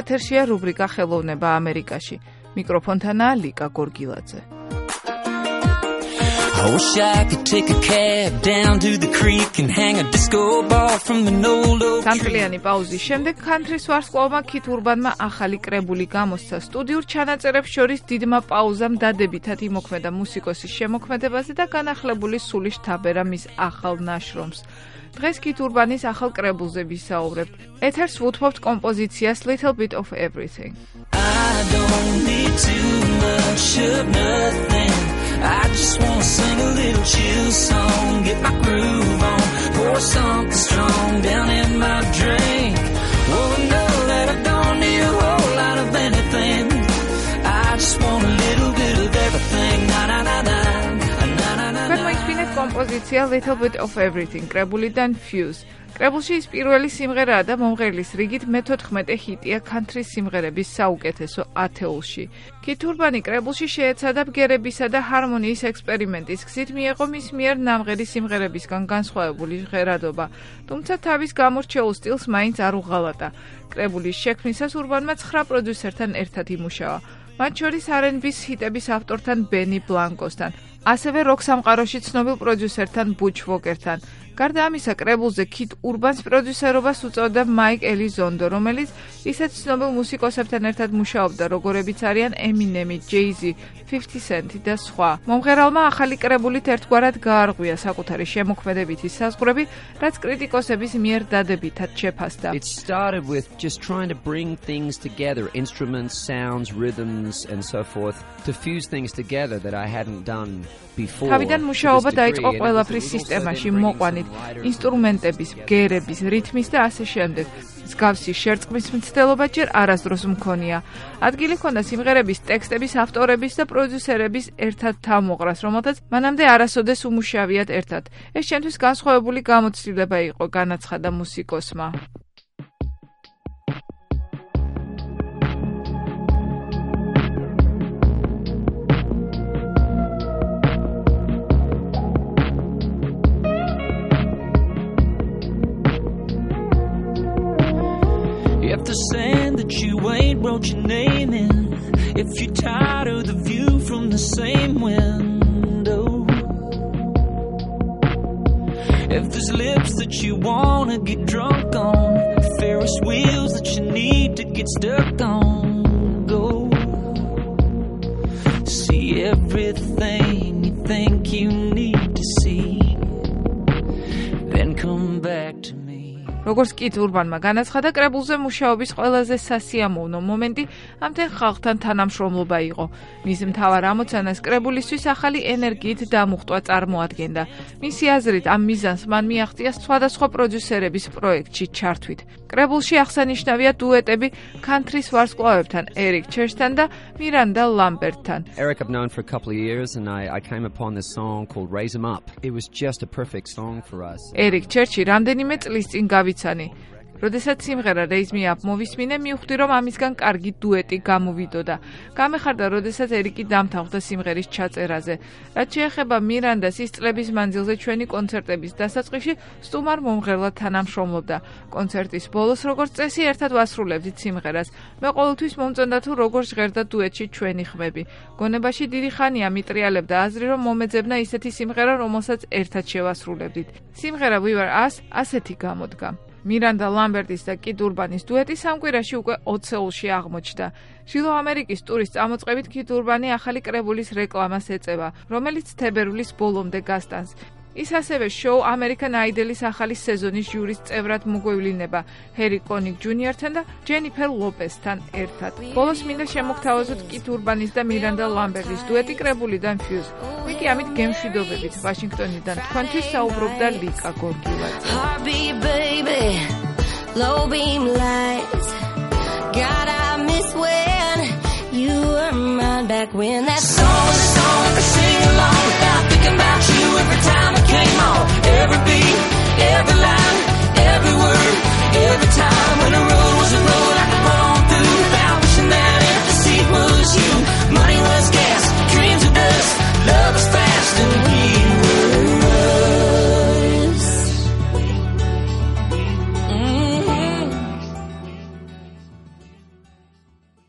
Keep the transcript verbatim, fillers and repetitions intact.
ეთერშია რუბრიკა ხელოვნება ამერიკაში. მიკროფონთანაა ლიკა გორგილაძე. I wish I could take a cab down to the creek and hang a disco ball from an old oak tree. სამწლიანი პაუზის შემდეგ country-ს ვარსკვლავმა ქით ურბანმა ახალი კრებული გამოსცა. სტუდიურ ჩანაწერებს შორის დიდმა პაუზამ დადებითად იმოქმედა მუსიკოსის შემოქმედებაზე და განახლებული სული შთაბერა მის ახალ ნაშრომს. დღეს ქით ურბანის ახალ კრებულზე ვისაუბრებთ. ეთერს ვუთმობთ კომპოზიციას Little Bit of Everything. I don't need too much of nothing. I just wanna sing a little chill song, get my groove on, pour something strong down in my drink. Oh, know that I don't need a whole lot of anything. I just want a little bit of everything. Na na na na na na na. Მოიქფინეთ კომპოზიცია Little Bit of Everything, კრებულიდან Fuse. კრებულში ის პირველი სიმღერაა და მომღერლის რიგით მეთოთხმეტე ჰიტია country სიმღერების საუკეთესო ათეულში. ქით ურბანი კრებულში შეეცადა ბგერებისა და ჰარმონიის ექსპერიმენტის გზით მიეღო მის მიერ ნამღერი სიმღერებისგან განსხვავებული ჟღერადობა, თუმცა თავის გამორჩეულ სტილს მაინც არ უღალატა. კრებულის შექმნისას ურბანმა ცხრა პროდიუსერთან ერთად იმუშავა, მათ შორის არ ენდ ბის ჰიტების ავტორთან ბენი ბლანკოსთან, ასევე როკ სამყაროში ცნობილ პროდიუსერთან ბუჩ ვოკერთან. გარდა ამისა, კრებულზე ქით ურბანს პროდიუსერობას უწევდა მაიკ ელიზონდო, რომელიც ისეთ ცნობილ მუსიკოსებთან ერთად მუშაობდა, როგორებიც არიან ემინემი, ჯეიზი, fifty cent და სხვა. მომღერალმა ახალი კრებულით ერთგვარად გაარღვია საკუთარი შემოქმედებითი საზღვრები, რაც კრიტიკოსების მიერ დადებითად შეფასდა. It started with just trying to bring things together, instruments, sounds, rhythms and so forth, to fuse things together that I hadn't done before. თავიდან მუშაობა დაიწყო ყველაფრის სისტემაში მოყვანით, ინსტრუმენტების, ბგერების, რითმის და ასე შემდეგ. მსგავსი შერწყმის მცდელობა ჯერ არასდროს მქონია. ადგილი ჰქონდა სიმღერების ტექსტების ავტორების და პროდიუსერების ერთად თავმოყრას, რომელთაც მანამდე არასოდეს უმუშავიათ ერთად. ეს ჩემთვის განსხვავებული გამოცდილება იყო, განაცხადა მუსიკოსმა. If the sand that you ain't wrote your name in, if you're tired of the view from the same window, if there's lips that you wanna get drunk on, Ferris wheels that you need to get stuck on, go see everything you think you need to see, then come back to me. როგორც კით ურბანმა განაცხადა, კრებულზე მუშაობის ყველაზე სასიამოვნო მომენტი ამდენ ხალხთან თანამშრომლობა იყო. მის მთავარ ამოცანას კრებულისთვის ახალი ენერგიით დამუხტვა წარმოადგენდა. მისი აზრით, ამ მიზანს მან მიაღწია სხვადასხვა პროდიუსერების პროექტში ჩართვით. კრებულში აღსანიშნავია დუეტები country-ს ვარსკვლავებთან, ერიკ ჩერჩთან და მირანდა ლამბერტთან. Eric I've known for a couple of years and I, I came upon this song called Raise 'em Up. It was just a perfect song for us. ერიკ ჩერჩი რამდენიმე წლის წინ გავიცანი. როდესაც სიმღერა Raise Me Up მოვისმინე, მივხვდი, რომ ამისგან კარგი დუეტი გამოვიდოდა. გამეხარდა, როდესაც ერიკი დამთავრდა სიმღერის ჩაწერაზე. რაც შეეხება მირანდას, ის წლების მანძილზე ჩვენი კონცერტების დასაწყისში სტუმარ მომღერლად თანამშრომლობდა. კონცერტის ბოლოს, როგორც წესი, ერთად ვასრულებდით სიმღერას. მე ყოველთვის მომწონდა თუ როგორ ჟღერდა დუეტში ჩვენი ხმები. გონებაში დიდი ხანია მიტრიალებდა აზრი, რომ მომეძებნა ისეთი სიმღერა, რომელსაც ერთად შევასრულებდით. სიმღერა We Were Us ასეთი გამოდგა. მირანდა ლამბერტის და კით ურბანის დუეტი სამკვირაში უკვე ოცეულში აღმოჩნდა. შილო ამერიკის ტურის წამოწყებით კით ურბანი ახალი კრებულის რეკლამას ეწევა, რომელიც თებერვლის ბოლომდე გასტანს. ის ასევე შოუ American Idol-ის ახალი სეზონის ჟურის წევრად მოგვევლინება ჰერი კონიკ ჯუნიორთან და ჯენიფერ ლოპესთან ერთად. ბოლოს მინდა შემოგთავაზოთ კით ურბანის და მირანდა ლამბერტის დუეტი კრებულიდან Fuse. მე კი ამით გემშვიდობებით ვაშინგტონიდან თქვენთვის საუბრობდა ლიკა გორგილაძე. Low beam lights, God I miss when you were mine back when that song, the song I could sing along without thinking about you every time it came on. Every beat